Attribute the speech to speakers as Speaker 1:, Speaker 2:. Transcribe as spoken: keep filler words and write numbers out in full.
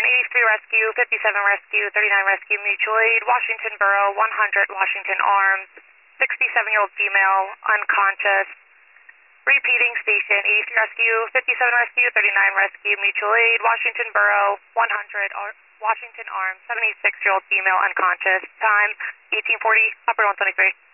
Speaker 1: eighty-three Rescue, fifty-seven Rescue, thirty-nine Rescue, Mutual Aid, Washington Borough, one hundred Washington Arms, sixty-seven-year-old female, unconscious. Repeating station, eighty-three Rescue, fifty-seven Rescue, thirty-nine Rescue, Mutual Aid, Washington Borough, one hundred Ar Washington Arms, seventy-six-year-old female, unconscious. Time, eighteen forty, upper one twenty-three.